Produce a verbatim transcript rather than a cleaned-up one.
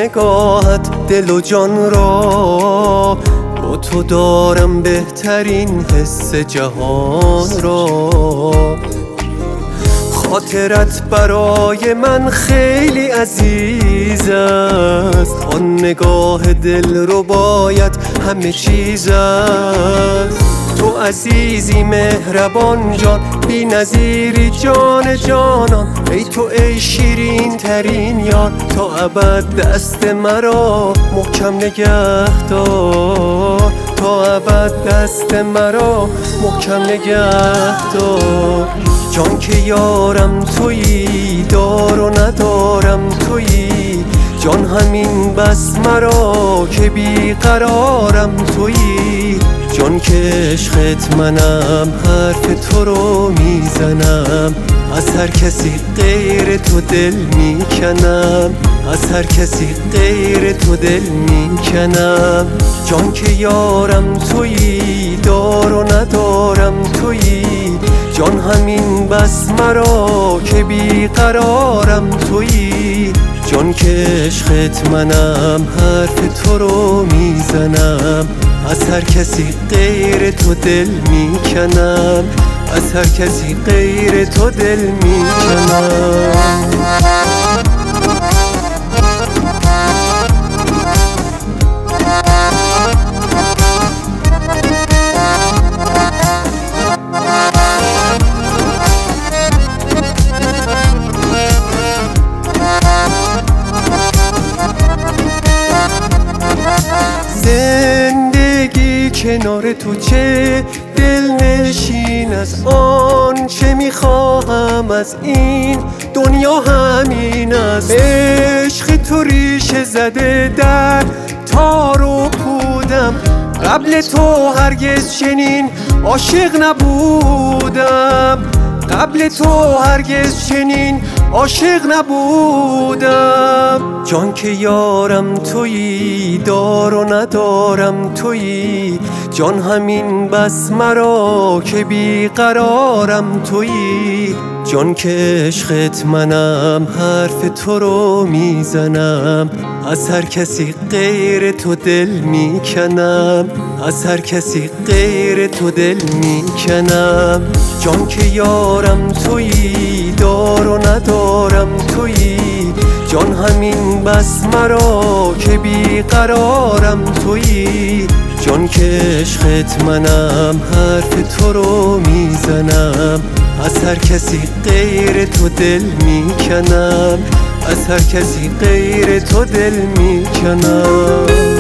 نگاهت دل و جان را، با تو دارم بهترین حس جهان را. خاطرت برای من خیلی عزیز است، آن نگاه دل رو باید همه چیز است. تو عزیزی مهربان جان، بی نظیری جان جانان، ای تو ای شیرین ترین یار. تا ابد دست مرا محکم نگه دار، تا ابد دست مرا محکم نگه دار. جان که یارم تویی، دار و ندارم تویی، جان همین بس مرا که بیقرارم تویی. جان که عشقت منم، حرف تو رو میزنم، از هر کسی غیر تو دل میکنم، از هر کسی غیر تو دل میکنم. جان که یارم تویی، دار و ندارم تویی، جان همین بس مرا که بیقرارم تویی. جان که عشقت منم، حرف تو رو میزنم، از هر کسی غیر تو دل میکنم، از هر کسی غیر تو دل میکنم. زندگی کنار تو چه دلنشین است، آن چه میخواهم از این دنیا همین است. عشق تو ریشه زده در تار و پودم، قبل تو هرگز چنین عاشق نبودم، قبل تو هرگز چنین عاشق نبودم. جان که یارم تویی، دار و ندارم تویی، جان همین بس مرا که بیقرارم تویی. جان که عشقت منم، حرف تو رو میزنم، از هر کسی غیر تو دل میکنم، از هر کسی غیر تو دل میکنم. جان که یارم تویی، دار و ندارم تویی، جان همین بس مرا که بیقرارم تویی. جان که عشقت منم، حرف تو رو میزنم، از هر کسی غیر تو دل میکنم، از هر کسی غیر تو دل میکنم.